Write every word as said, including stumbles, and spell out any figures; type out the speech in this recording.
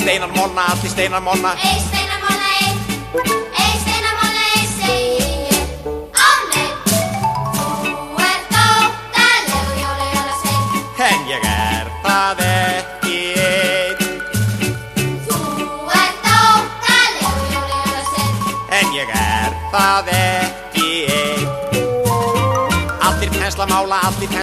steinar molna, allir steinar molna. Ei steinar molna, ei, ei steinar molna, ei, segi ég. Ó nei, þú ert óttalegur jóla, jólasveinn. En ég er það ekki einn. Þú ert óttalegur jóla, jólasveinn. En ég er það ekki einn. Allir pensla mála, allir pensla